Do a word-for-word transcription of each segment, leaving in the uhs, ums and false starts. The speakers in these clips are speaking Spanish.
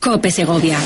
COPE Segovia.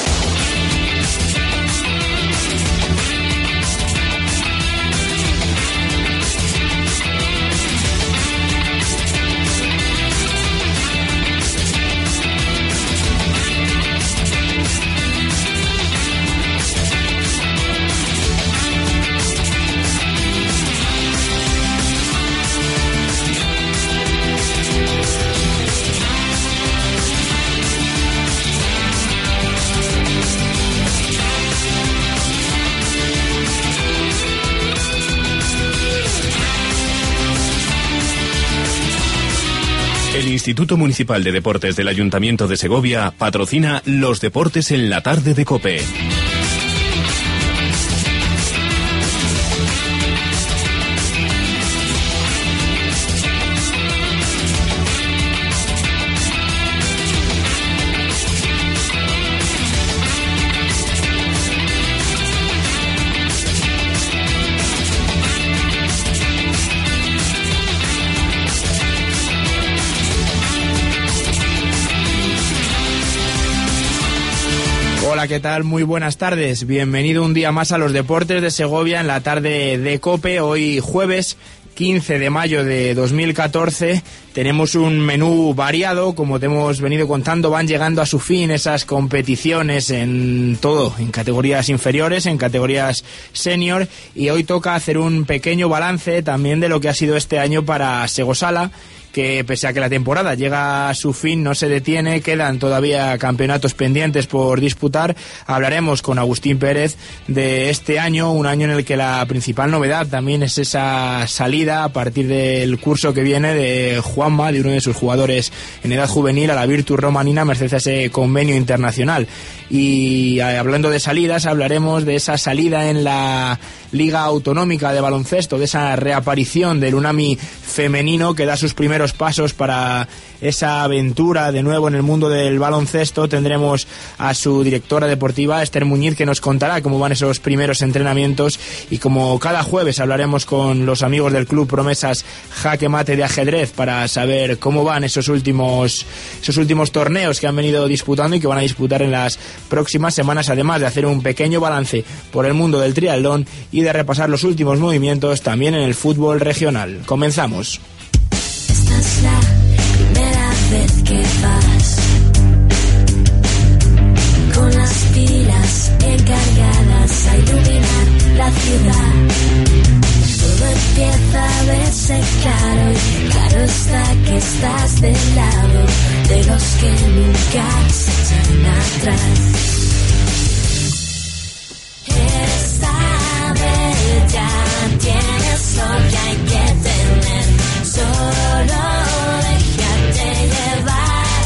El Instituto Municipal de Deportes del Ayuntamiento de Segovia patrocina los deportes en la tarde de COPE. Hola, ¿qué tal? Muy buenas tardes. Bienvenido un día más a los deportes de Segovia en la tarde de COPE. Hoy jueves quince de mayo de dos mil catorce. Tenemos un menú variado, como te hemos venido contando. Van llegando a su fin esas competiciones en todo, en categorías inferiores, en categorías senior, y hoy toca hacer un pequeño balance también de lo que ha sido este año para Segosala, que pese a que la temporada llega a su fin, no se detiene, quedan todavía campeonatos pendientes por disputar. Hablaremos con Agustín Pérez de este año, un año en el que la principal novedad también es esa salida a partir del curso que viene de Juanma, de uno de sus jugadores en edad juvenil, a la Virtus Romanina, merced a ese convenio internacional. Y hablando de salidas, hablaremos de esa salida en la Liga Autonómica de Baloncesto, de esa reaparición del Unami femenino que da sus primeros pasos para esa aventura de nuevo en el mundo del baloncesto. Tendremos a su directora deportiva, Esther Muñiz, que nos contará cómo van esos primeros entrenamientos, y como cada jueves hablaremos con los amigos del Club Promesas Jaque Mate de ajedrez para saber cómo van esos últimos esos últimos torneos que han venido disputando y que van a disputar en las próximas semanas, además de hacer un pequeño balance por el mundo del triatlón y de repasar los últimos movimientos también en el fútbol regional. Comenzamos. Esta es la primera vez que vas con las pilas encargadas a iluminar la ciudad. Todo empieza a verse claro, y claro está que estás del lado de los que nunca se echan atrás. Esta vez ya tienes lo que hay que tener, solo déjate llevar.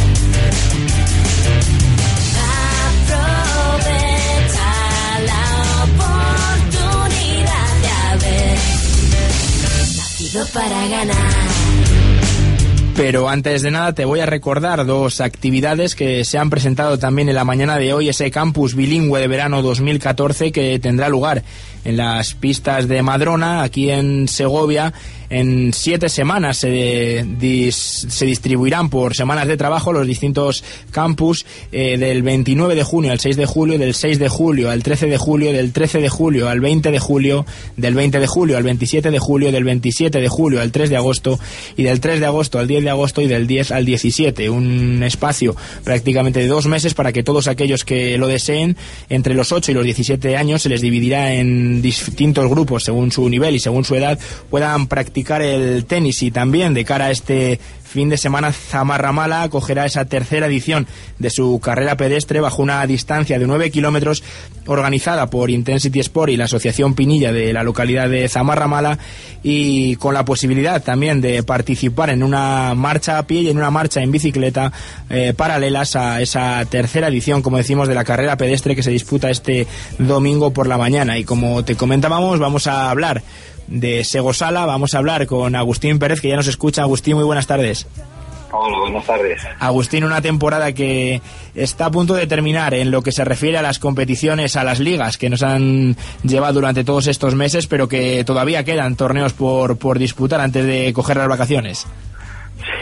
Aprovecha la oportunidad de haber nacido para ganar. Pero antes de nada te voy a recordar dos actividades que se han presentado también en la mañana de hoy. Ese campus bilingüe de verano dos mil catorce que tendrá lugar en las pistas de Madrona, aquí en Segovia. En siete semanas se, dis, se distribuirán por semanas de trabajo los distintos campus, eh, del veintinueve de junio al seis de julio, del seis de julio al trece de julio, del trece de julio al veinte de julio, del veinte de julio al veintisiete de julio, del veintisiete de julio al tres de agosto y del tres de agosto al diez de agosto y del diez al diecisiete. Un espacio prácticamente de dos meses para que todos aquellos que lo deseen, entre los ocho y los diecisiete años, se les dividirá en distintos grupos según su nivel y según su edad, puedan practicar el tenis. Y también de cara a este fin de semana, Zamarramala acogerá esa tercera edición de su carrera pedestre bajo una distancia de nueve kilómetros organizada por Intensity Sport y la Asociación Pinilla de la localidad de Zamarramala, y con la posibilidad también de participar en una marcha a pie y en una marcha en bicicleta eh, paralelas a esa tercera edición, como decimos, de la carrera pedestre que se disputa este domingo por la mañana. Y como te comentábamos, vamos a hablar de Segosala, vamos a hablar con Agustín Pérez, que ya nos escucha. Agustín, muy buenas tardes. Hola, buenas tardes. Agustín, una temporada que está a punto de terminar en lo que se refiere a las competiciones, a las ligas que nos han llevado durante todos estos meses, pero que todavía quedan torneos por, por disputar antes de coger las vacaciones.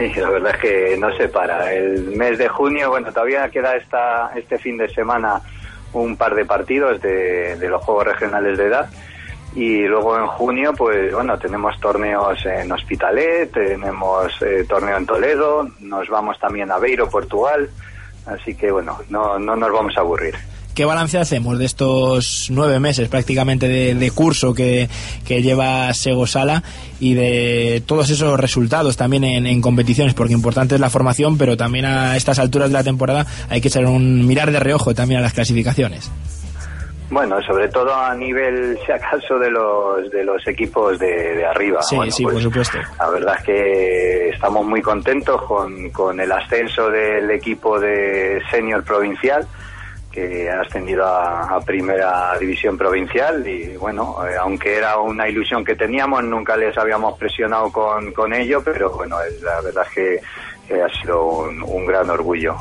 Sí, la verdad es que no se para. El mes de junio, bueno, todavía queda esta este fin de semana un par de partidos de, de los Juegos Regionales de Edad. Y luego en junio, pues bueno, tenemos torneos en Hospitalet, tenemos eh, torneo en Toledo, nos vamos también a Beiro, Portugal, así que bueno, no, no nos vamos a aburrir. ¿Qué balance hacemos de estos nueve meses prácticamente de, de curso que, que lleva Segosala y de todos esos resultados también en, en competiciones? Porque importante es la formación, pero también a estas alturas de la temporada hay que echar un mirar de reojo también a las clasificaciones. Bueno, sobre todo a nivel, si acaso, de los de los equipos de, de arriba. Sí, bueno, sí, pues, por supuesto. La verdad es que estamos muy contentos con, con el ascenso del equipo de senior provincial, que ha ascendido a, a primera división provincial y bueno, eh, aunque era una ilusión que teníamos, nunca les habíamos presionado con, con ello, pero bueno, la verdad es que, que ha sido un, un gran orgullo.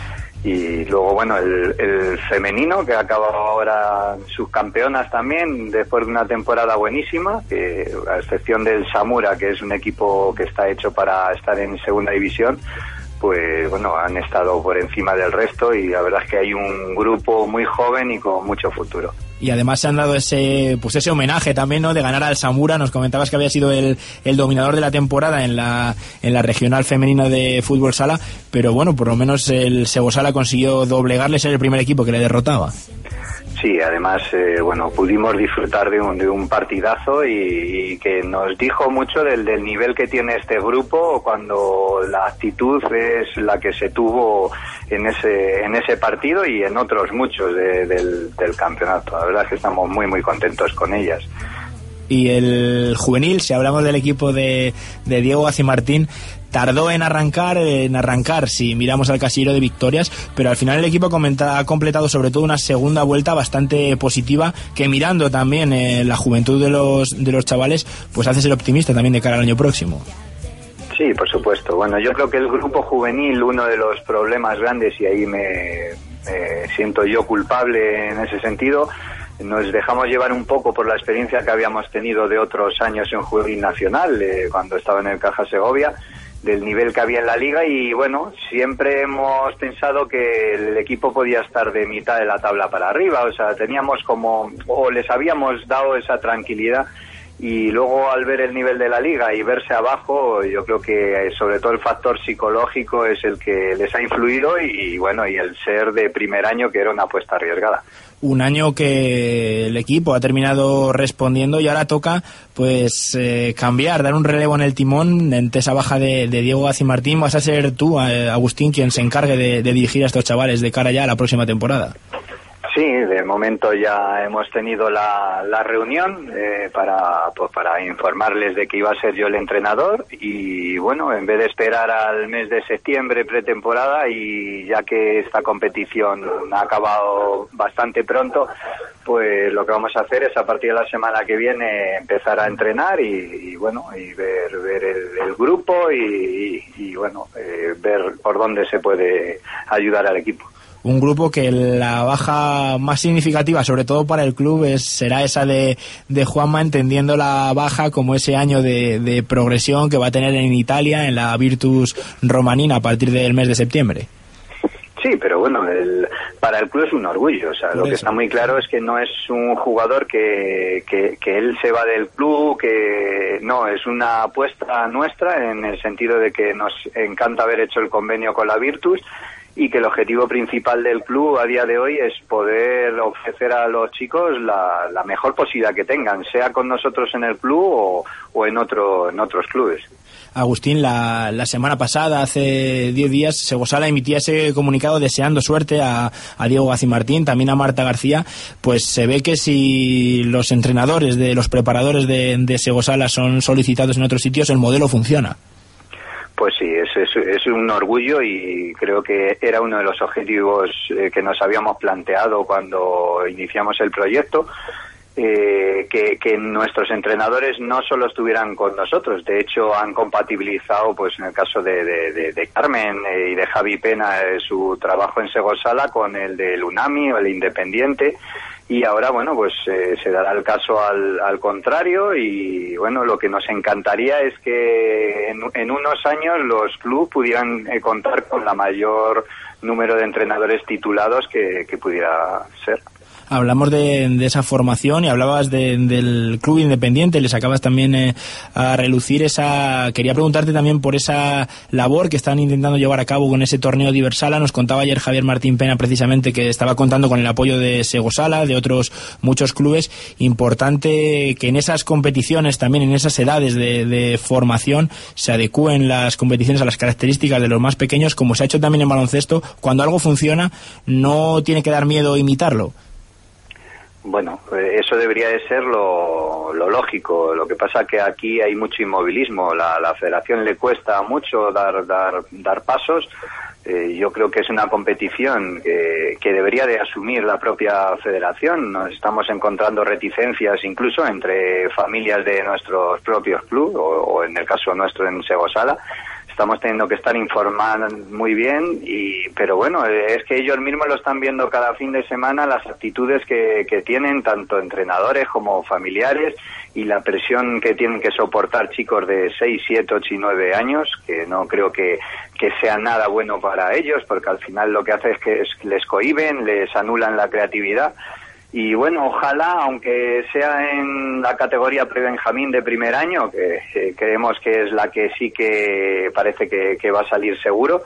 Y luego, bueno, el, el femenino, que ha acabado ahora subcampeonas también, después de una temporada buenísima, que a excepción del Samura, que es un equipo que está hecho para estar en segunda división, pues bueno, han estado por encima del resto y la verdad es que hay un grupo muy joven y con mucho futuro. Y además se han dado ese pues ese homenaje también, ¿no?, de ganar al Samura. Nos comentabas que había sido el, el dominador de la temporada en la en la regional femenina de fútbol sala, pero bueno, por lo menos el Segosala consiguió doblegarle, ser el primer equipo que le derrotaba. Sí, además, eh, bueno, pudimos disfrutar de un, de un partidazo y, y que nos dijo mucho del, del nivel que tiene este grupo cuando la actitud es la que se tuvo en ese en ese partido y en otros muchos de, del, del campeonato. La verdad es que estamos muy, muy contentos con ellas. Y el juvenil, si hablamos del equipo de, de Diego Gacimartín, tardó en arrancar, en arrancar si miramos al casillero de victorias, pero al final el equipo comenta, ha completado sobre todo una segunda vuelta bastante positiva, que mirando también eh, la juventud de los de los chavales, pues hace ser optimista también de cara al año próximo. Sí, por supuesto. Bueno, yo creo que el grupo juvenil, uno de los problemas grandes, y ahí me, me siento yo culpable en ese sentido, nos dejamos llevar un poco por la experiencia que habíamos tenido de otros años en juvenil nacional, eh, cuando estaba en el Caja Segovia, del nivel que había en la liga, y bueno, siempre hemos pensado que el equipo podía estar de mitad de la tabla para arriba, o sea, teníamos como, o les habíamos dado esa tranquilidad, y luego al ver el nivel de la liga y verse abajo, yo creo que sobre todo el factor psicológico es el que les ha influido y, y bueno, y el ser de primer año, que era una apuesta arriesgada. Un año que el equipo ha terminado respondiendo y ahora toca pues eh, cambiar, dar un relevo en el timón ante esa baja de, de Diego Gacimartín. Vas a ser tú, eh, Agustín, quien se encargue de, de dirigir a estos chavales de cara ya a la próxima temporada. Sí, de momento ya hemos tenido la, la reunión eh, para pues para informarles de que iba a ser yo el entrenador y bueno, en vez de esperar al mes de septiembre pretemporada y ya que esta competición ha acabado bastante pronto, pues lo que vamos a hacer es a partir de la semana que viene empezar a entrenar y, y bueno, y ver ver el, el grupo y, y, y bueno, eh, ver por dónde se puede ayudar al equipo. Un grupo que la baja más significativa, sobre todo para el club, es, será esa de, de Juanma, entendiendo la baja como ese año de, de progresión que va a tener en Italia, en la Virtus Romanina, a partir del mes de septiembre. Sí, pero bueno, el, para el club es un orgullo. O sea, Por lo eso. que está muy claro es que no es un jugador que, que, que él se va del club, que no, es una apuesta nuestra en el sentido de que nos encanta haber hecho el convenio con la Virtus y que el objetivo principal del club a día de hoy es poder ofrecer a los chicos la, la mejor posibilidad que tengan, sea con nosotros en el club o, o en otro en otros clubes. Agustín, la, la semana pasada, hace diez días, Segosala emitía ese comunicado deseando suerte a, a Diego Gacimartín, también a Marta García. Pues se ve que si los entrenadores, de los preparadores de, de Segosala son solicitados en otros sitios, el modelo funciona. Pues sí, es, es, es un orgullo y creo que era uno de los objetivos eh, que nos habíamos planteado cuando iniciamos el proyecto, eh, que, que nuestros entrenadores no solo estuvieran con nosotros, de hecho han compatibilizado, pues en el caso de, de, de, de Carmen eh, y de Javi Pena, eh, su trabajo en Segosala con el del UNAMI o el Independiente, y ahora, bueno, pues eh, se dará el caso al, al contrario, y bueno, lo que nos encantaría es que en, en unos años los clubes pudieran eh, contar con la mayor número de entrenadores titulados que, que pudiera ser. Hablamos de, de esa formación y hablabas de, del club independiente, les acabas también eh, a relucir esa... Quería preguntarte también por esa labor que están intentando llevar a cabo con ese torneo de Ibersala. Nos contaba ayer Javier Martín Pena precisamente que estaba contando con el apoyo de Segosala, de otros muchos clubes. Importante que en esas competiciones, también en esas edades de, de formación, se adecúen las competiciones a las características de los más pequeños, como se ha hecho también en baloncesto. Cuando algo funciona, no tiene que dar miedo imitarlo. Bueno, eso debería de ser lo, lo lógico. Lo que pasa que aquí hay mucho inmovilismo. La, la federación le cuesta mucho dar dar, dar pasos. Eh, yo creo que es una competición que, que debería de asumir la propia federación. Nos estamos encontrando reticencias incluso entre familias de nuestros propios clubes, o, o en el caso nuestro en Segosala. Estamos teniendo que estar informando muy bien, y pero bueno, es que ellos mismos lo están viendo cada fin de semana, las actitudes que, que tienen tanto entrenadores como familiares, y la presión que tienen que soportar chicos de seis, siete, ocho y nueve años, que no creo que, que sea nada bueno para ellos, porque al final lo que hace es que les cohíben, les anulan la creatividad. Y bueno, ojalá, aunque sea en la categoría pre-benjamín de primer año, que, que creemos que es la que sí que parece que, que va a salir seguro,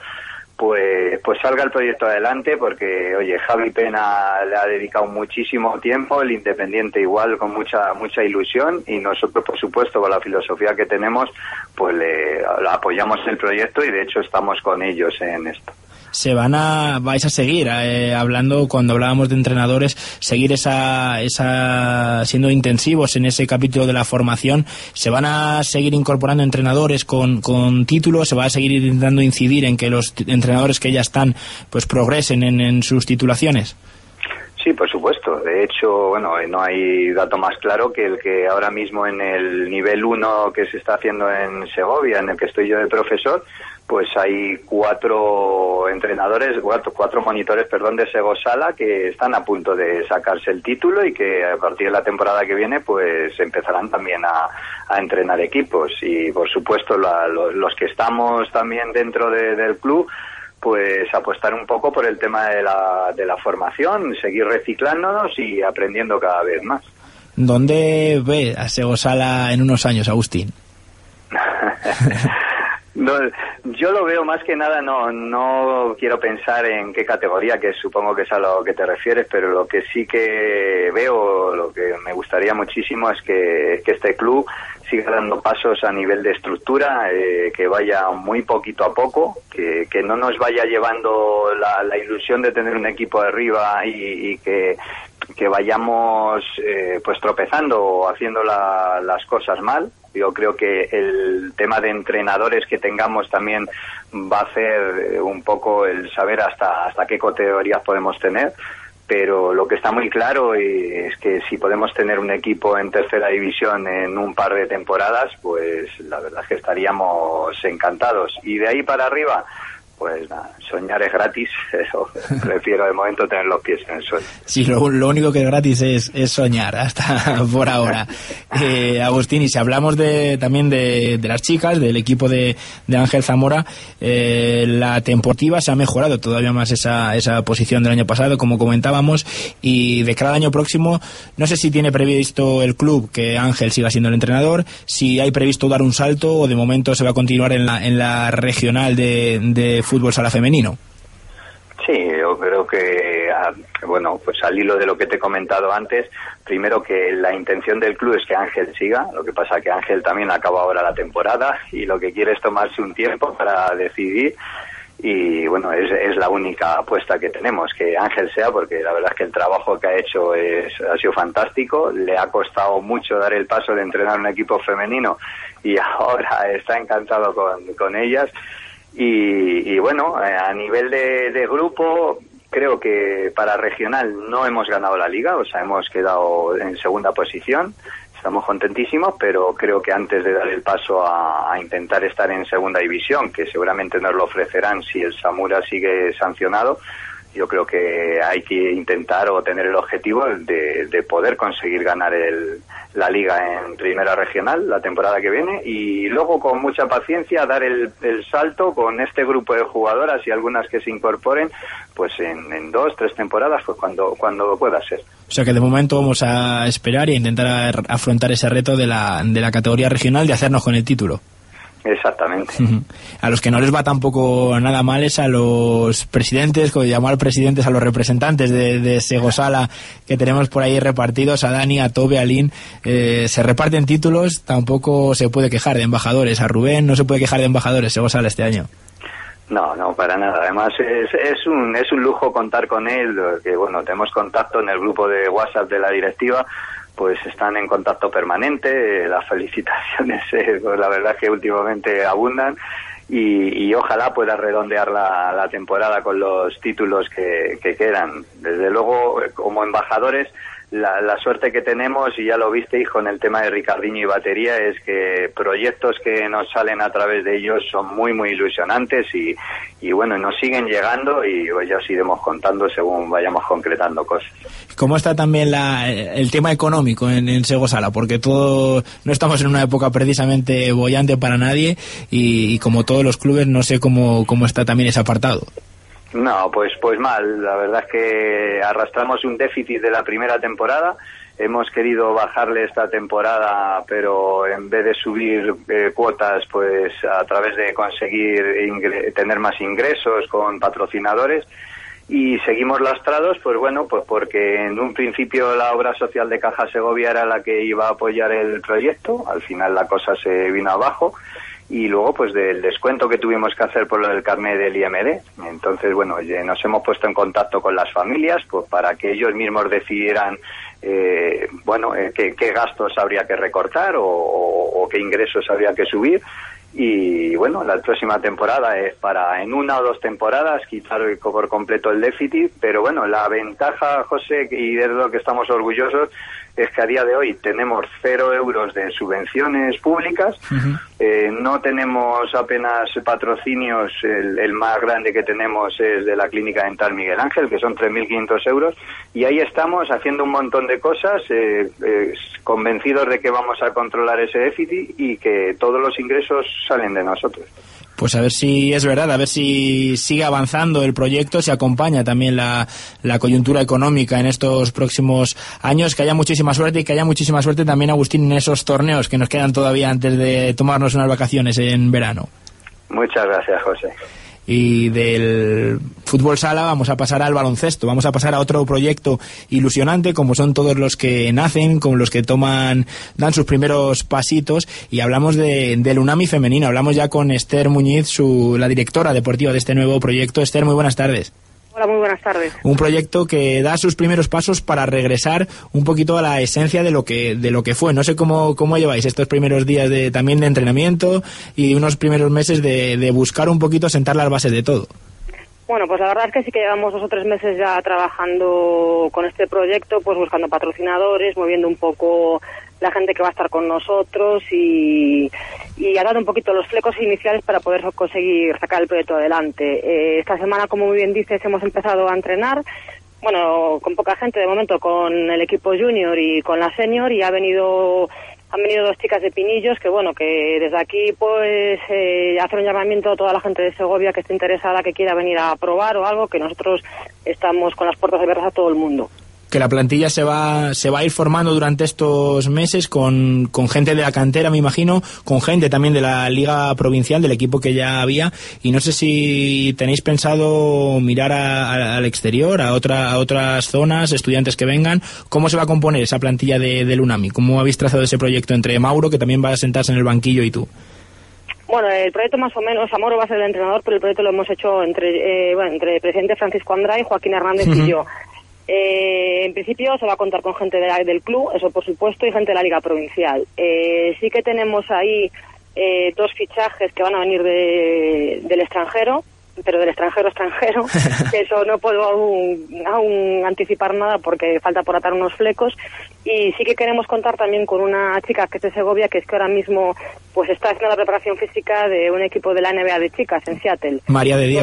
pues pues salga el proyecto adelante, porque, oye, Javi Pena le ha dedicado muchísimo tiempo, el Independiente igual, con mucha mucha ilusión, y nosotros, por supuesto, con la filosofía que tenemos, pues le, le apoyamos el proyecto, y de hecho estamos con ellos en esto. Se van a, vais a seguir eh, hablando, cuando hablábamos de entrenadores, seguir esa, esa, siendo intensivos en ese capítulo de la formación. Se van a seguir incorporando entrenadores con, con títulos, se va a seguir intentando incidir en que los entrenadores que ya están, pues progresen en, en sus titulaciones. Sí, por supuesto. De hecho, bueno, no hay dato más claro que el que ahora mismo en el nivel uno que se está haciendo en Segovia, en el que estoy yo de profesor, pues hay cuatro entrenadores, cuatro, cuatro monitores, perdón, de Segosala que están a punto de sacarse el título, y que a partir de la temporada que viene pues empezarán también a, a entrenar equipos. Y por supuesto la, los, los que estamos también dentro de, del club, pues apostar un poco por el tema de la, de la formación, seguir reciclándonos y aprendiendo cada vez más. ¿Dónde ve a Segosala en unos años, Agustín? No, yo lo veo más que nada, no no quiero pensar en qué categoría, que supongo que es a lo que te refieres, pero lo que sí que veo, lo que me gustaría muchísimo es que, que este club siga dando pasos a nivel de estructura, eh, que vaya muy poquito a poco, que, que no nos vaya llevando la, la ilusión de tener un equipo arriba y, y que, que vayamos eh, pues tropezando o haciendo la, las cosas mal. Yo creo que el tema de entrenadores que tengamos también va a hacer un poco el saber hasta hasta qué categorías podemos tener, pero lo que está muy claro es que si podemos tener un equipo en tercera división en un par de temporadas, pues la verdad es que estaríamos encantados. Y de ahí para arriba, pues nada, soñar es gratis, eso prefiero de momento tener los pies en el suelo. Sí, lo, lo único que es gratis es, es soñar, hasta por ahora. Eh, Agustín, y si hablamos de también de, de las chicas, del equipo de, de Ángel Zamora, eh, la temportiva se ha mejorado todavía más esa, esa posición del año pasado, como comentábamos, y de cara al año próximo, no sé si tiene previsto el club que Ángel siga siendo el entrenador, si hay previsto dar un salto, o de momento se va a continuar en la, en la regional de, de fútbol sala femenino. Sí, yo creo que, bueno, pues al hilo de lo que te he comentado antes, primero que la intención del club es que Ángel siga, lo que pasa que Ángel también acaba ahora la temporada y lo que quiere es tomarse un tiempo para decidir, y bueno, es, es la única apuesta que tenemos, que Ángel sea, porque la verdad es que el trabajo que ha hecho es, ha sido fantástico, le ha costado mucho dar el paso de entrenar un equipo femenino y ahora está encantado con, con ellas. Y, y bueno, a nivel de, de grupo, creo que para regional no hemos ganado la liga, o sea, hemos quedado en segunda posición, estamos contentísimos, pero creo que antes de dar el paso a, a intentar estar en segunda división, que seguramente nos lo ofrecerán si el Samura sigue sancionado, yo creo que hay que intentar o tener el objetivo de, de poder conseguir ganar el, la Liga en Primera Regional la temporada que viene, y luego con mucha paciencia dar el, el salto con este grupo de jugadoras y algunas que se incorporen pues en, en dos, tres temporadas, pues cuando, cuando pueda ser. O sea que de momento vamos a esperar e intentar afrontar ese reto de la, de la categoría regional, de hacernos con el título. Exactamente. A los que no les va tampoco nada mal es a los presidentes, como llamar presidentes, a los representantes de, de Segosala que tenemos por ahí repartidos, a Dani, a Tobe, a Lin. Eh, se reparten títulos, tampoco se puede quejar de embajadores. A Rubén no se puede quejar de embajadores Segosala este año. No, no, para nada. Además es, es un es un lujo contar con él, que bueno, tenemos contacto en el grupo de WhatsApp de la directiva, pues están en contacto permanente, las felicitaciones, eh, pues la verdad es que últimamente abundan, y, y ojalá pueda redondear la, la temporada con los títulos que, que quedan. Desde luego, como embajadores, la, la suerte que tenemos, y ya lo visteis con el tema de Ricardinho y batería, es que proyectos que nos salen a través de ellos son muy, muy ilusionantes, y, y bueno, nos siguen llegando, y pues ya os iremos contando según vayamos concretando cosas. ¿Cómo está también la, el tema económico en, en Segosala? Porque todo, no estamos en una época precisamente bollante para nadie, y, y como todos los clubes, no sé cómo, cómo está también ese apartado. No, pues pues mal. La verdad es que arrastramos un déficit de la primera temporada. Hemos querido bajarle esta temporada, pero en vez de subir eh, cuotas, pues a través de conseguir ingre- tener más ingresos con patrocinadores. Y seguimos lastrados, pues bueno, pues porque en un principio la obra social de Caja Segovia era la que iba a apoyar el proyecto. Al final la cosa se vino abajo. Y luego pues del descuento que tuvimos que hacer por lo del carnet del I M D. Entonces, bueno, nos hemos puesto en contacto con las familias pues para que ellos mismos decidieran eh, bueno, eh, qué, qué gastos habría que recortar o, o, o qué ingresos habría que subir. Y bueno, la próxima temporada es para en una o dos temporadas quitar por completo el déficit, pero bueno, la ventaja, José, y de lo que estamos orgullosos, es que a día de hoy tenemos cero euros de subvenciones públicas, uh-huh. eh, no tenemos apenas patrocinios, el, el más grande que tenemos es de la Clínica Dental Miguel Ángel, que son tres mil quinientos euros, y ahí estamos haciendo un montón de cosas, eh, eh, convencidos de que vamos a controlar ese déficit y que todos los ingresos salen de nosotros. Pues a ver si es verdad, a ver si sigue avanzando el proyecto, si acompaña también la, la coyuntura económica en estos próximos años, que haya muchísima suerte y que haya muchísima suerte también, Agustín, en esos torneos que nos quedan todavía antes de tomarnos unas vacaciones en verano. Muchas gracias, José. Y del fútbol sala vamos a pasar al baloncesto, vamos a pasar a otro proyecto ilusionante, como son todos los que nacen, como los que toman, dan sus primeros pasitos, y hablamos de, del UNAMI femenino. Hablamos ya con Esther Muñiz, su, la directora deportiva de este nuevo proyecto. Esther, muy buenas tardes. Hola, muy buenas tardes. Un proyecto que da sus primeros pasos para regresar un poquito a la esencia de lo que de lo que fue. No sé cómo cómo lleváis estos primeros días de también de entrenamiento y unos primeros meses de, de buscar un poquito sentar las bases de todo. Bueno, pues la verdad es que sí que llevamos dos o tres meses ya trabajando con este proyecto, pues buscando patrocinadores, moviendo un poco la gente que va a estar con nosotros y, y ha dado un poquito los flecos iniciales para poder conseguir sacar el proyecto adelante. Eh, esta semana, como muy bien dices, hemos empezado a entrenar, bueno, con poca gente de momento, con el equipo junior y con la senior, y ha venido... Han venido dos chicas de Pinillos que, bueno, que desde aquí, pues, eh, hacer un llamamiento a toda la gente de Segovia que esté interesada, que quiera venir a probar o algo, que nosotros estamos con las puertas abiertas a todo el mundo. Que la plantilla se va se va a ir formando durante estos meses con, con gente de la cantera, me imagino, con gente también de la Liga Provincial, del equipo que ya había, y no sé si tenéis pensado mirar a, a, al exterior, a otra a otras zonas, estudiantes que vengan. ¿Cómo se va a componer esa plantilla de, del UNAMI? ¿Cómo habéis trazado ese proyecto entre Mauro, que también va a sentarse en el banquillo, y tú? Bueno, el proyecto más o menos, Mauro va a ser el entrenador, pero el proyecto lo hemos hecho entre, eh, bueno, entre el presidente Francisco Andrade, Joaquín Hernández uh-huh. y yo. Eh, en principio se va a contar con gente de la, del club, eso por supuesto, y gente de la Liga Provincial. Eh, sí que tenemos ahí eh, dos fichajes que van a venir de, del extranjero, pero del extranjero extranjero, que eso no puedo aún, aún anticipar nada porque falta por atar unos flecos. Y sí que queremos contar también con una chica que es de Segovia, que es que ahora mismo pues está haciendo la preparación física de un equipo de la N B A de chicas en Seattle. María de Diego.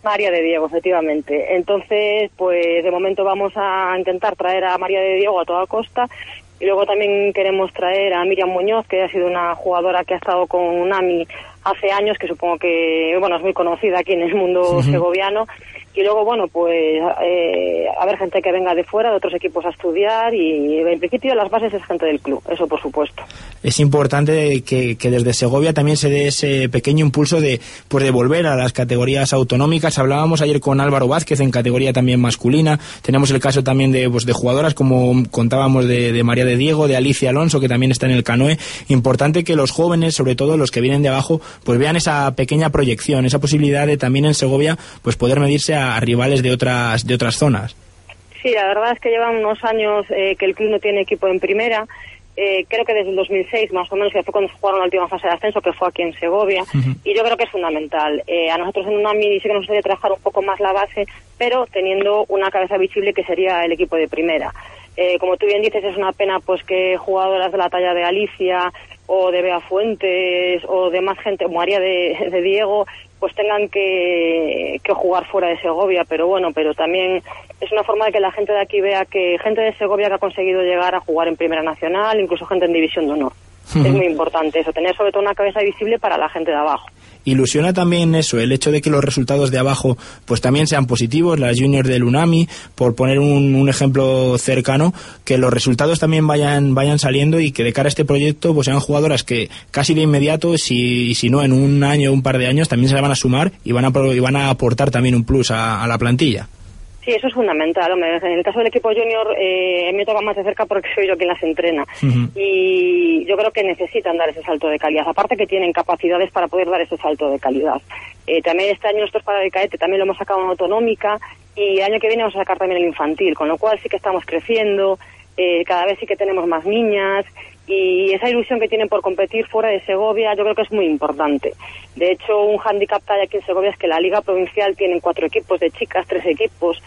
María de Diego, efectivamente. Entonces, pues de momento vamos a intentar traer a María de Diego a toda costa. Y luego también queremos traer a Miriam Muñoz, que ha sido una jugadora que ha estado con UNAMI hace años, que supongo que, bueno, es muy conocida aquí en el mundo uh-huh. segoviano. Y luego, bueno, pues eh, a ver gente que venga de fuera, de otros equipos a estudiar, y en principio las bases es gente del club, eso por supuesto. Es importante que, que desde Segovia también se dé ese pequeño impulso de, pues de volver a las categorías autonómicas. Hablábamos ayer con Álvaro Vázquez en categoría también masculina, tenemos el caso también de, pues, de jugadoras como contábamos de, de María de Diego, de Alicia Alonso, que también está en el canoe. Importante que los jóvenes, sobre todo los que vienen de abajo, pues vean esa pequeña proyección, esa posibilidad de también en Segovia pues poder medirse a a rivales de otras de otras zonas. Sí, la verdad es que llevan unos años eh, que el club no tiene equipo en primera. Eh, creo que desde el dos mil seis, más o menos, que fue cuando se jugaron la última fase de ascenso, que fue aquí en Segovia, uh-huh. y yo creo que es fundamental. Eh, a nosotros en UNAMI sí que nos gustaría trabajar un poco más la base, pero teniendo una cabeza visible que sería el equipo de primera. Eh, como tú bien dices, es una pena pues que jugadoras de la talla de Alicia o de Bea Fuentes o de más gente, María de, de Diego, pues tengan que, que jugar fuera de Segovia, pero bueno, pero también es una forma de que la gente de aquí vea que gente de Segovia que ha conseguido llegar a jugar en Primera Nacional, incluso gente en División de Honor. Uh-huh. Es muy importante eso, tener sobre todo una cabeza visible para la gente de abajo. Ilusiona también eso, el hecho de que los resultados de abajo pues también sean positivos, las juniors del UNAMI, por poner un, un ejemplo cercano, que los resultados también vayan vayan saliendo y que de cara a este proyecto pues sean jugadoras que casi de inmediato, si, si no en un año o un par de años, también se van a sumar y van a, y van a aportar también un plus a, a la plantilla. Sí, eso es fundamental. Hombre, en el caso del equipo junior eh, me toca más de cerca porque soy yo quien las entrena. Uh-huh. Y yo creo que necesitan dar ese salto de calidad. Aparte que tienen capacidades para poder dar ese salto de calidad. Eh, también este año nosotros para el cadete también lo hemos sacado en autonómica y el año que viene vamos a sacar también el infantil. Con lo cual sí que estamos creciendo, eh, cada vez sí que tenemos más niñas. Y esa ilusión que tienen por competir fuera de Segovia yo creo que es muy importante. De hecho, un hándicap que hay aquí en Segovia es que la Liga Provincial tiene cuatro equipos de chicas, tres equipos,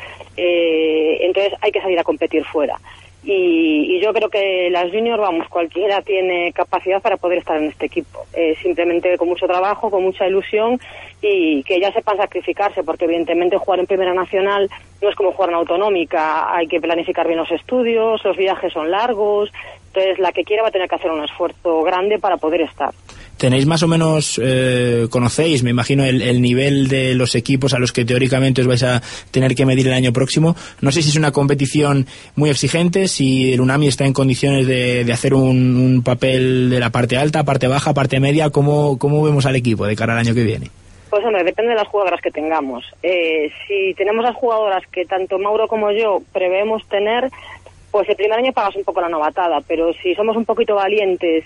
eh, entonces hay que salir a competir fuera. Y, y yo creo que las juniors, vamos, cualquiera tiene capacidad para poder estar en este equipo. Eh, simplemente con mucho trabajo, con mucha ilusión y que ya sepan sacrificarse, porque evidentemente jugar en Primera Nacional no es como jugar en Autonómica, hay que planificar bien los estudios, los viajes son largos, entonces la que quiera va a tener que hacer un esfuerzo grande para poder estar. ¿Tenéis más o menos, eh, conocéis, me imagino, el, el nivel de los equipos a los que teóricamente os vais a tener que medir el año próximo? No sé si es una competición muy exigente, si el UNAMI está en condiciones de, de hacer un, un papel de la parte alta, parte baja, parte media. ¿Cómo, cómo vemos al equipo de cara al año que viene? Pues hombre, depende de las jugadoras que tengamos. Eh, si tenemos las jugadoras que tanto Mauro como yo prevemos tener, pues el primer año pagas un poco la novatada, pero si somos un poquito valientes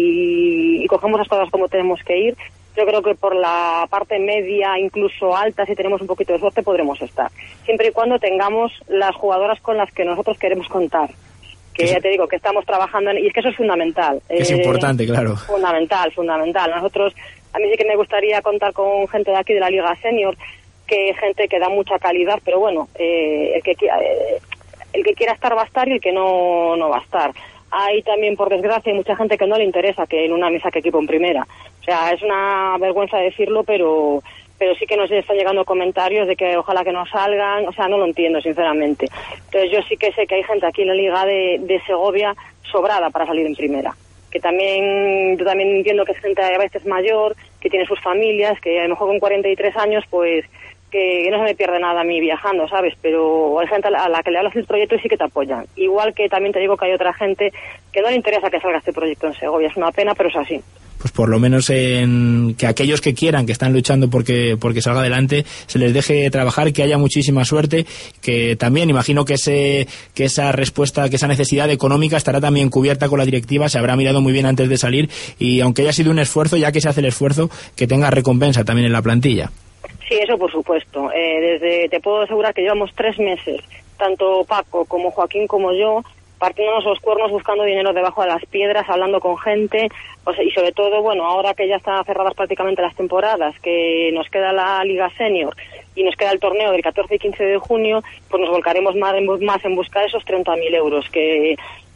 y, y cogemos las cosas como tenemos que ir, yo creo que por la parte media, incluso alta, si tenemos un poquito de suerte, podremos estar. Siempre y cuando tengamos las jugadoras con las que nosotros queremos contar. Que ya te digo, que estamos trabajando en... Y es que eso es fundamental. Es eh, importante, claro. Fundamental, fundamental. Nosotros, a mí sí que me gustaría contar con gente de aquí de la Liga Senior, que gente que da mucha calidad, pero bueno, eh, el que quiera... Eh, el que quiera estar va a estar y el que no, no va a estar. Hay también, por desgracia, mucha gente que no le interesa que en una mesa que equipo en primera. O sea, es una vergüenza decirlo, pero pero sí que nos están llegando comentarios de que ojalá que no salgan. O sea, no lo entiendo, sinceramente. Entonces yo sí que sé que hay gente aquí en la Liga de, de Segovia sobrada para salir en primera. Que también, yo también entiendo que es gente a veces mayor, que tiene sus familias, que a lo mejor con cuarenta y tres años, pues... que no se me pierde nada a mí viajando, ¿sabes? Pero hay gente a la que le hablas del proyecto y sí que te apoyan. Igual que también te digo que hay otra gente que no le interesa que salga este proyecto en Segovia. Es una pena, pero es así. Pues por lo menos en que aquellos que quieran, que están luchando porque porque salga adelante, se les deje trabajar, que haya muchísima suerte, que también imagino que ese que esa respuesta, que esa necesidad económica estará también cubierta con la directiva, se habrá mirado muy bien antes de salir y aunque haya sido un esfuerzo, ya que se hace el esfuerzo, que tenga recompensa también en la plantilla. Sí, eso por supuesto. Eh, desde te puedo asegurar que llevamos tres meses, tanto Paco como Joaquín como yo, partiéndonos los cuernos buscando dinero debajo de las piedras, hablando con gente, o sea, y sobre todo, bueno, ahora que ya están cerradas prácticamente las temporadas, que nos queda la Liga Senior y nos queda el torneo del catorce y quince de junio, pues nos volcaremos más en, más en busca de esos treinta mil euros, que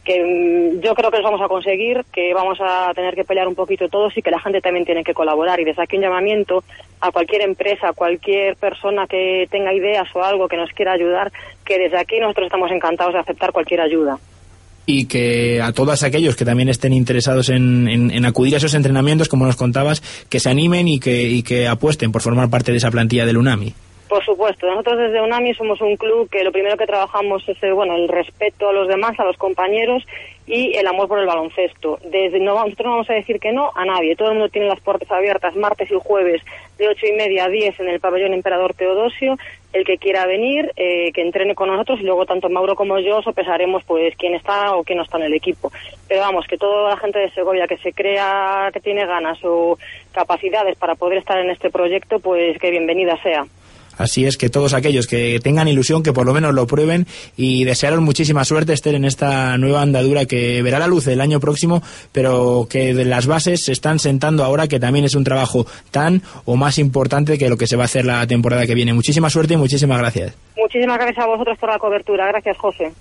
que yo creo que los vamos a conseguir, que vamos a tener que pelear un poquito todos y que la gente también tiene que colaborar. Y desde aquí un llamamiento a cualquier empresa, a cualquier persona que tenga ideas o algo que nos quiera ayudar, que desde aquí nosotros estamos encantados de aceptar cualquier ayuda. Y que a todos aquellos que también estén interesados en, en, en acudir a esos entrenamientos, como nos contabas, que se animen y que, y que apuesten por formar parte de esa plantilla del UNAMI. Por supuesto, nosotros desde UNAMI somos un club que lo primero que trabajamos es el, bueno, el respeto a los demás, a los compañeros y el amor por el baloncesto. Desde no, nosotros no vamos a decir que no a nadie, todo el mundo tiene las puertas abiertas martes y jueves de ocho y media a diez en el pabellón Emperador Teodosio. El que quiera venir, eh, que entrene con nosotros y luego tanto Mauro como yo sopesaremos pues quién está o quién no está en el equipo. Pero vamos, que toda la gente de Segovia que se crea que tiene ganas o capacidades para poder estar en este proyecto, pues que bienvenida sea. Así es, que todos aquellos que tengan ilusión, que por lo menos lo prueben, y desearos muchísima suerte, Esther, en esta nueva andadura que verá la luz el año próximo, pero que de las bases se están sentando ahora, que también es un trabajo tan o más importante que lo que se va a hacer la temporada que viene. Muchísima suerte y muchísimas gracias. Muchísimas gracias a vosotros por la cobertura. Gracias, José.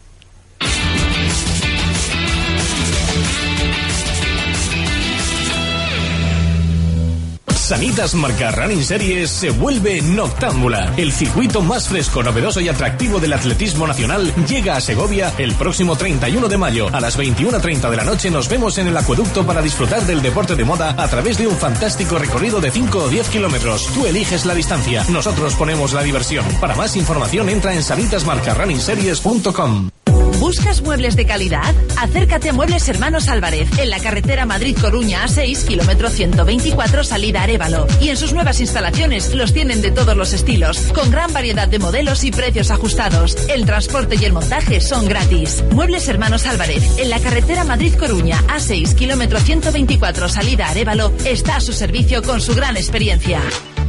Sanitas Marca Running Series se vuelve noctámbula. El circuito más fresco, novedoso y atractivo del atletismo nacional llega a Segovia el próximo treinta y uno de mayo. A las veintiuna treinta de la noche nos vemos en el Acueducto para disfrutar del deporte de moda a través de un fantástico recorrido de cinco o diez kilómetros. Tú eliges la distancia, nosotros ponemos la diversión. Para más información entra en sanitas marca running series punto com. ¿Buscas muebles de calidad? Acércate a Muebles Hermanos Álvarez, en la carretera Madrid-Coruña A seis, kilómetro ciento veinticuatro, salida Arévalo. Y en sus nuevas instalaciones los tienen de todos los estilos, con gran variedad de modelos y precios ajustados. El transporte y el montaje son gratis. Muebles Hermanos Álvarez, en la carretera Madrid-Coruña A seis, kilómetro ciento veinticuatro, salida Arévalo, está a su servicio con su gran experiencia.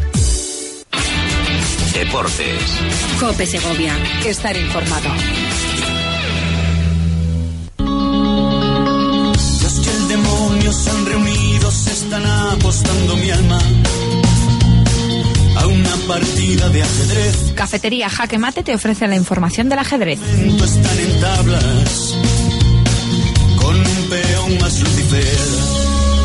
Deportes. COPE Segovia. Estar informado. Demonios han reunido, se están apostando mi alma a una partida de ajedrez. Cafetería Jaque Mate te ofrece la información del ajedrez. Están en tablas con un peón más Lucifer.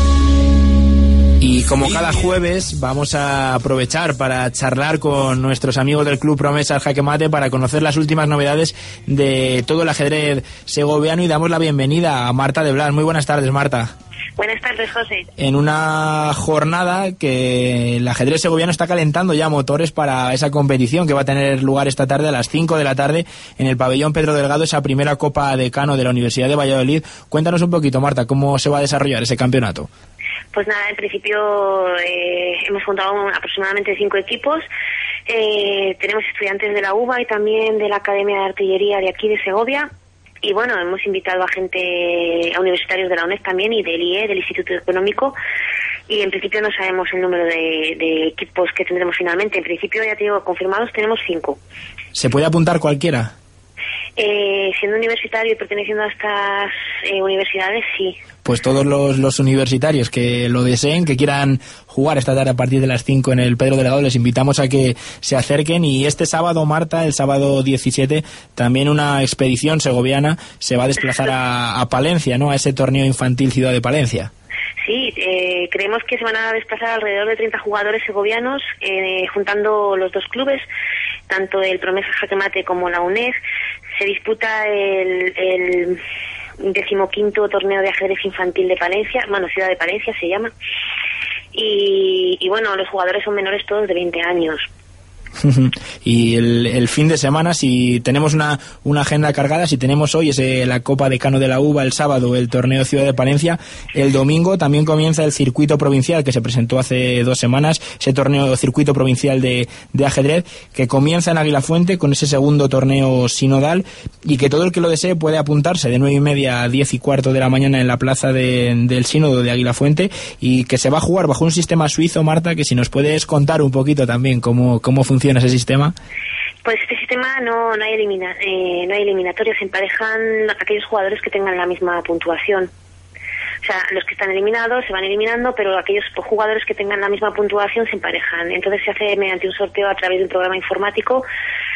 Y como cada jueves vamos a aprovechar para charlar con nuestros amigos del Club Promesas Jaque Mate para conocer las últimas novedades de todo el ajedrez segoviano, y damos la bienvenida a Marta de Blas. Muy buenas tardes, Marta. Buenas tardes, José. En una jornada que el ajedrez segoviano está calentando ya motores para esa competición que va a tener lugar esta tarde a las cinco de la tarde en el pabellón Pedro Delgado, esa primera Copa Decano de la Universidad de Valladolid. Cuéntanos un poquito, Marta, cómo se va a desarrollar ese campeonato. Pues nada, en principio eh, hemos juntado aproximadamente cinco equipos. Eh, tenemos estudiantes de la U B A y también de la Academia de Artillería de aquí de Segovia. Y bueno, hemos invitado a gente, a universitarios de la U N E D también y del I E, del Instituto Económico. Y en principio no sabemos el número de, de equipos que tendremos finalmente. En principio, ya te digo, confirmados tenemos cinco. ¿Se puede apuntar cualquiera? Eh, siendo universitario y perteneciendo a estas eh, universidades, sí. Pues todos los, los universitarios que lo deseen, que quieran jugar esta tarde a partir de las cinco en el Pedro Delgado, les invitamos a que se acerquen. Y este sábado, Marta, el sábado diecisiete, también una expedición segoviana se va a desplazar a, a Palencia, ¿no? A ese torneo infantil Ciudad de Palencia. Sí, eh, creemos que se van a desplazar alrededor de treinta jugadores segovianos, eh, juntando los dos clubes, tanto el Promesas Jaque Mate como la U N E D. Se disputa el, el decimoquinto torneo de ajedrez infantil de Palencia, bueno, Ciudad de Palencia se llama, y, y bueno, los jugadores son menores todos de veinte años. Y el, el fin de semana, si tenemos una, una agenda cargada, si tenemos hoy ese, la Copa Decano de la U B A, el sábado el torneo Ciudad de Palencia, el domingo también comienza el circuito provincial que se presentó hace dos semanas, ese torneo circuito provincial de, de ajedrez, que comienza en Aguilafuente con ese segundo torneo sinodal, y que todo el que lo desee puede apuntarse de nueve y media a diez y cuarto de la mañana en la plaza de, del sínodo de Aguilafuente, y que se va a jugar bajo un sistema suizo, Marta, que si nos puedes contar un poquito también cómo, cómo funciona ese sistema. Pues este sistema no, no hay elimina, eh, no hay eliminatorios, se emparejan aquellos jugadores que tengan la misma puntuación. O sea, los que están eliminados se van eliminando, pero aquellos jugadores que tengan la misma puntuación se emparejan. Entonces se hace mediante un sorteo a través de un programa informático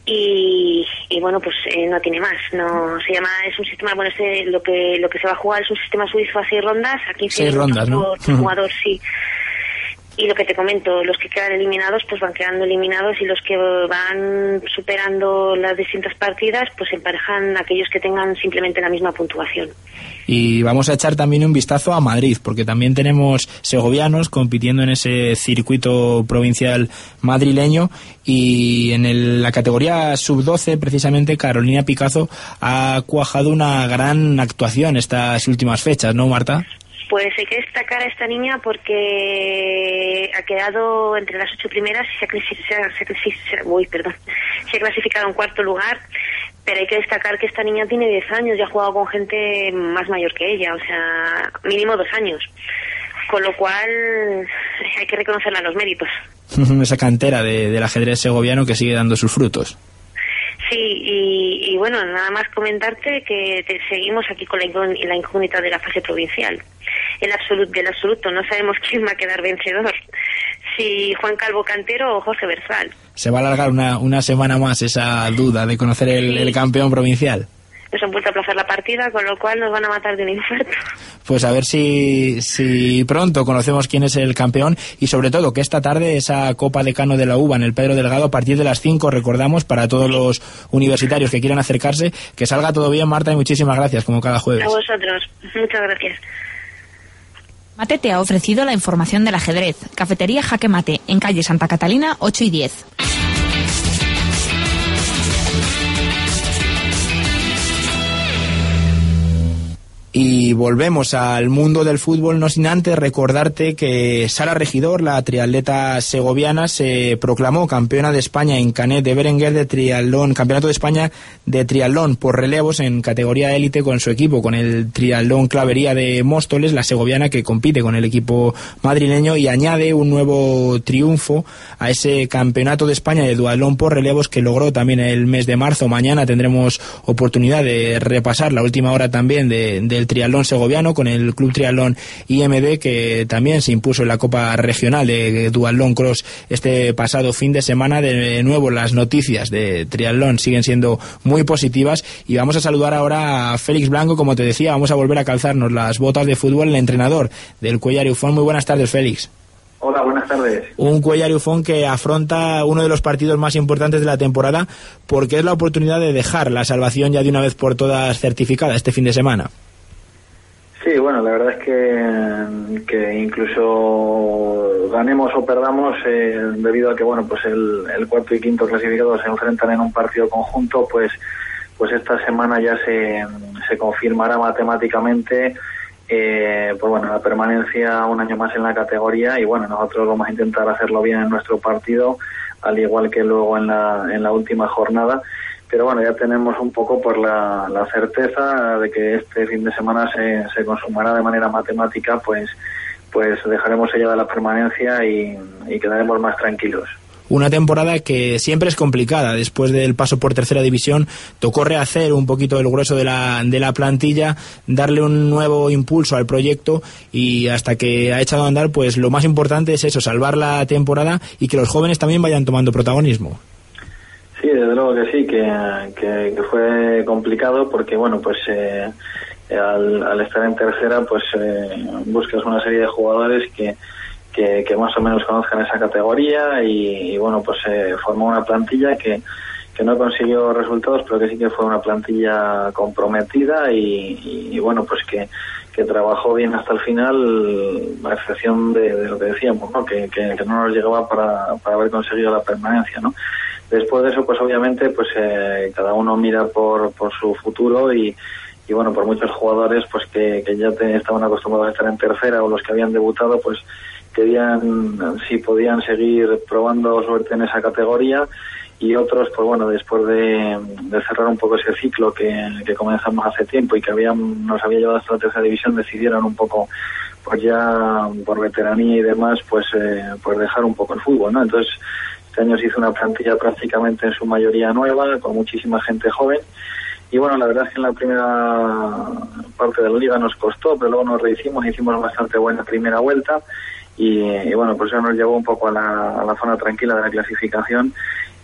y, y bueno, pues eh, no tiene más. No se llama, es un sistema, bueno, este, lo que lo que se va a jugar es un sistema suizo a seis rondas, a quince seis rondas, ¿no? por jugador, sí. Y lo que te comento, los que quedan eliminados pues van quedando eliminados, y los que van superando las distintas partidas pues emparejan aquellos que tengan simplemente la misma puntuación. Y vamos a echar también un vistazo a Madrid, porque también tenemos segovianos compitiendo en ese circuito provincial madrileño, y en el, la categoría sub doce precisamente Carolina Picazo ha cuajado una gran actuación estas últimas fechas, ¿no, Marta? Pues hay que destacar a esta niña porque ha quedado entre las ocho primeras y se ha, clasificado, se, se, uy, perdón, se ha clasificado en cuarto lugar, pero hay que destacar que esta niña tiene diez años y ha jugado con gente más mayor que ella, o sea, mínimo dos años, con lo cual hay que reconocerle los méritos. Esa cantera de, del ajedrez segoviano que sigue dando sus frutos. Sí, y, y bueno, nada más comentarte que te seguimos aquí con la, la incógnita de la fase provincial. El absoluto, del absoluto, no sabemos quién va a quedar vencedor, si Juan Calvo Cantero o Jorge Berzal. Se va a alargar una, una semana más esa duda de conocer el, sí. el campeón provincial. Nos han vuelto a aplazar la partida, con lo cual nos van a matar de un infarto. Pues a ver si, si pronto conocemos quién es el campeón, y sobre todo que esta tarde esa Copa Decano de la U B A en el Pedro Delgado a partir de las cinco, recordamos, para todos los universitarios que quieran acercarse. Que salga todo bien, Marta, y muchísimas gracias, como cada jueves. A vosotros, muchas gracias. Mate te ha ofrecido la información del ajedrez. Cafetería Jaque Mate, en calle Santa Catalina, ocho y diez. Y volvemos al mundo del fútbol, no sin antes recordarte que Sara Regidor, la triatleta segoviana, se proclamó campeona de España en Canet de Berenguer de triatlón, campeonato de España de triatlón por relevos en categoría élite con su equipo, con el triatlón Clavería de Móstoles, la segoviana que compite con el equipo madrileño, y añade un nuevo triunfo a ese campeonato de España de duatlón por relevos que logró también el mes de marzo. Mañana tendremos oportunidad de repasar la última hora también de, del triatlón segoviano con el Club Triatlón I M D, que también se impuso en la Copa Regional de Duatlón Cross este pasado fin de semana. De nuevo las noticias de triatlón siguen siendo muy positivas, y vamos a saludar ahora a Félix Blanco. Como te decía, vamos a volver a calzarnos las botas de fútbol, el entrenador del Cuéllar y Ufón. Muy buenas tardes, Félix. Hola, buenas tardes. Un Cuéllar y Ufón que afronta uno de los partidos más importantes de la temporada, porque es la oportunidad de dejar la salvación ya de una vez por todas certificada este fin de semana. Sí, bueno, la verdad es que, que incluso ganemos o perdamos, eh, debido a que, bueno, pues el, el cuarto y quinto clasificados se enfrentan en un partido conjunto, pues pues esta semana ya se, se confirmará matemáticamente eh, pues bueno, la permanencia un año más en la categoría, y bueno, nosotros vamos a intentar hacerlo bien en nuestro partido, al igual que luego en la, en la última jornada. Pero bueno, ya tenemos un poco por la, la certeza de que este fin de semana se, se consumará de manera matemática, pues pues dejaremos sellada la permanencia y, y quedaremos más tranquilos. Una temporada que siempre es complicada. Después del paso por tercera división tocó rehacer un poquito el grueso de la, de la plantilla, darle un nuevo impulso al proyecto, y hasta que ha echado a andar, pues lo más importante es eso, salvar la temporada y que los jóvenes también vayan tomando protagonismo. Sí, desde luego que sí, que, que, que fue complicado porque, bueno, pues eh, al, al estar en tercera, pues eh, buscas una serie de jugadores que, que, que más o menos conozcan esa categoría, y, y bueno, pues se eh, formó una plantilla que, que no consiguió resultados, pero que sí que fue una plantilla comprometida y, y, y bueno, pues que, que trabajó bien hasta el final, a excepción de, de lo que decíamos, ¿no? Que, que, que no nos llegaba para, para haber conseguido la permanencia, ¿no? Después de eso, pues obviamente, pues eh, cada uno mira por, por su futuro, y, y bueno, por muchos jugadores pues que, que ya te, estaban acostumbrados a estar en tercera, o los que habían debutado, pues querían, si podían, seguir probando suerte en esa categoría, y otros, pues bueno, después de, de cerrar un poco ese ciclo que, que comenzamos hace tiempo y que habían, nos había llevado hasta la tercera división, decidieron un poco, pues ya por veteranía y demás, pues, eh, pues dejar un poco el fútbol, ¿no? Entonces, este año se hizo una plantilla prácticamente en su mayoría nueva, con muchísima gente joven, y bueno, la verdad es que en la primera parte de la liga nos costó, pero luego nos rehicimos, hicimos bastante buena primera vuelta, y, y bueno, pues eso nos llevó un poco a la, a la zona tranquila de la clasificación,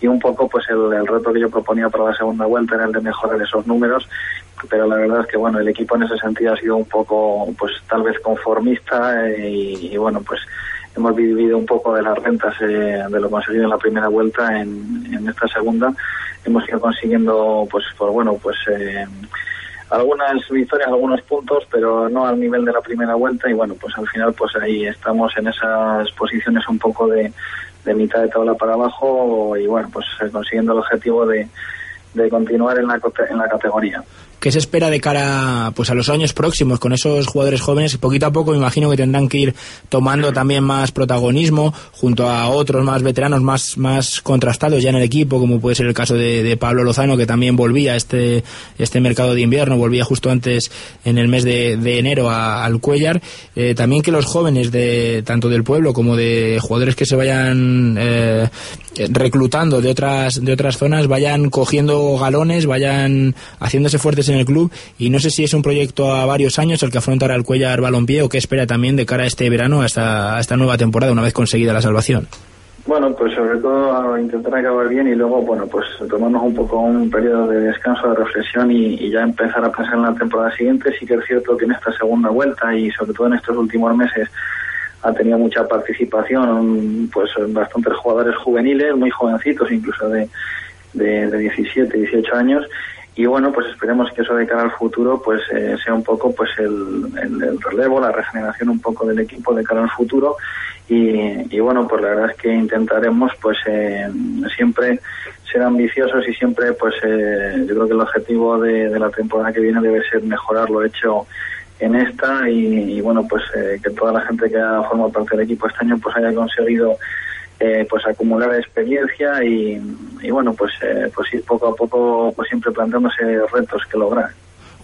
y un poco pues el, el reto que yo proponía para la segunda vuelta era el de mejorar esos números, pero la verdad es que bueno, el equipo en ese sentido ha sido un poco pues tal vez conformista eh, y, y bueno pues hemos vivido un poco de las rentas eh, de lo conseguido en la primera vuelta en, en esta segunda. Hemos ido consiguiendo pues por bueno pues eh, algunas victorias, algunos puntos, pero no al nivel de la primera vuelta y bueno pues al final pues ahí estamos en esas posiciones un poco de, de mitad de tabla para abajo y bueno pues eh, consiguiendo el objetivo de, de continuar en la, en la categoría. ¿Qué se espera de cara pues a los años próximos con esos jugadores jóvenes? Poquito a poco me imagino que tendrán que ir tomando también más protagonismo junto a otros más veteranos, más más contrastados ya en el equipo, como puede ser el caso de, de Pablo Lozano, que también volvía a este este mercado de invierno, volvía justo antes en el mes de, de enero a, al Cuéllar. Eh, también que los jóvenes de tanto del pueblo como de jugadores que se vayan eh, reclutando de otras de otras zonas vayan cogiendo galones, vayan haciéndose fuertes en el club, y no sé si es un proyecto a varios años el que afrontará el Cuéllar Balompié o qué espera también de cara a este verano, a esta, a esta nueva temporada una vez conseguida la salvación. Bueno, pues sobre todo intentar acabar bien y luego, bueno, pues tomarnos un poco un periodo de descanso, de reflexión y, y ya empezar a pensar en la temporada siguiente. Sí que es cierto que en esta segunda vuelta y sobre todo en estos últimos meses ha tenido mucha participación, pues bastantes jugadores juveniles, muy jovencitos, incluso de, de, de diecisiete, dieciocho años. Y bueno, pues esperemos que eso de cara al futuro pues eh, sea un poco pues el, el, el relevo, la regeneración un poco del equipo de cara al futuro y, y bueno, pues la verdad es que intentaremos pues eh, siempre ser ambiciosos y siempre pues eh, yo creo que el objetivo de, de la temporada que viene debe ser mejorar lo hecho en esta y, y bueno, pues eh, que toda la gente que ha formado parte del equipo este año pues haya conseguido Eh, pues acumular experiencia y, y bueno pues eh, pues ir poco a poco pues siempre planteándose retos que lograr.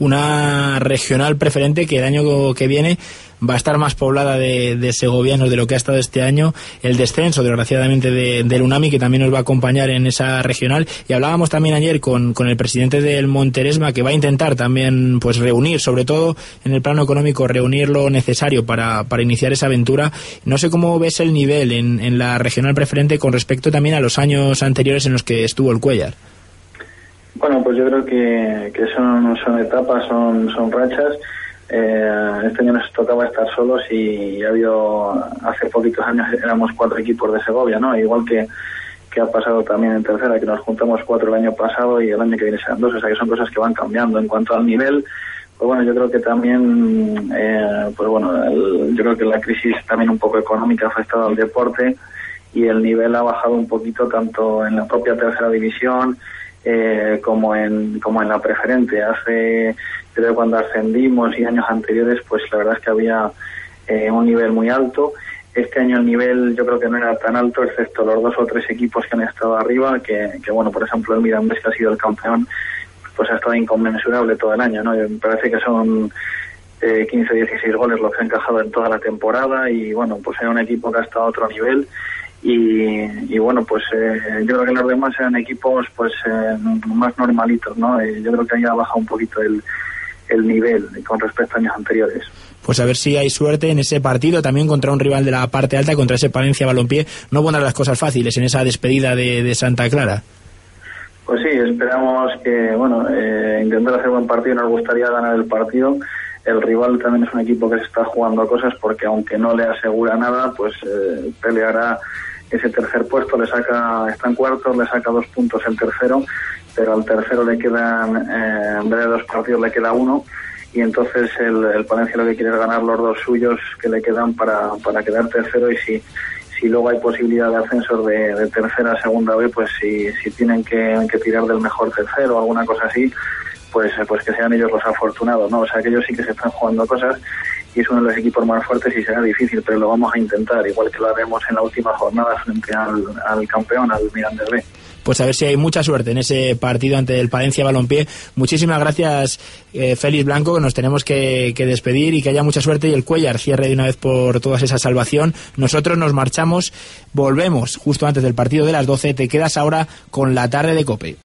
Una regional preferente que el año que viene va a estar más poblada de, de segovianos de lo que ha estado este año. El descenso, desgraciadamente, de, del UNAMI, que también nos va a acompañar en esa regional. Y hablábamos también ayer con, con el presidente del Monteresma, que va a intentar también pues reunir, sobre todo en el plano económico, reunir lo necesario para, para iniciar esa aventura. No sé cómo ves el nivel en, en la regional preferente con respecto también a los años anteriores en los que estuvo el Cuéllar. Bueno, pues yo creo que, que son, son etapas, son, son rachas. Eh, este año nos tocaba estar solos y ha habido, hace poquitos años éramos cuatro equipos de Segovia, ¿no? Igual que, que ha pasado también en tercera, que nos juntamos cuatro el año pasado y el año que viene serán dos, o sea que son cosas que van cambiando. En cuanto al nivel, pues bueno, yo creo que también, eh, pues bueno, el, yo creo que la crisis también un poco económica ha afectado al deporte y el nivel ha bajado un poquito tanto en la propia tercera división eh, como en como en la preferente. Hace, creo que cuando ascendimos y años anteriores, pues la verdad es que había eh, un nivel muy alto. Este año el nivel yo creo que no era tan alto, excepto los dos o tres equipos que han estado arriba, que, que bueno, por ejemplo el Mirandés, que ha sido el campeón, pues ha estado inconmensurable todo el año, ¿no? Me parece que son eh, quince, dieciséis goles los que ha encajado en toda la temporada y bueno, pues era un equipo que ha estado a otro nivel. Y, y bueno, pues eh, yo creo que los demás eran equipos pues eh, más normalitos, ¿no? Eh, yo creo que ahí ha bajado un poquito el, el nivel con respecto a años anteriores. Pues a ver si hay suerte en ese partido, también contra un rival de la parte alta, contra ese Palencia Balompié. No pondrán las cosas fáciles en esa despedida de, de Santa Clara. Pues sí, esperamos que, bueno, eh, intentar hacer buen partido, nos gustaría ganar el partido. El rival también es un equipo que se está jugando cosas porque aunque no le asegura nada, pues eh, peleará ese tercer puesto, le saca, está en cuartos, le saca dos puntos el tercero, pero al tercero le quedan, eh, en vez de dos partidos le queda uno, y entonces el, el Palencia lo que quiere es ganar los dos suyos que le quedan para, para quedar tercero, y si, si luego hay posibilidad de ascensos de, de tercera a segunda B, pues si, si tienen que, que tirar del mejor tercero o alguna cosa así, pues, pues que sean ellos los afortunados, ¿no? O sea que ellos sí que se están jugando cosas y es uno de los equipos más fuertes y será difícil, pero lo vamos a intentar, igual que lo haremos en la última jornada frente al, al campeón, al Mirandés B. Pues a ver si hay mucha suerte en ese partido ante el Palencia Balompié. Muchísimas gracias, eh, Félix Blanco, que nos tenemos que, que despedir y que haya mucha suerte y el Cuéllar cierre de una vez por todas esa salvación. Nosotros nos marchamos, volvemos justo antes del partido de las doce. Te quedas ahora con la tarde de COPE.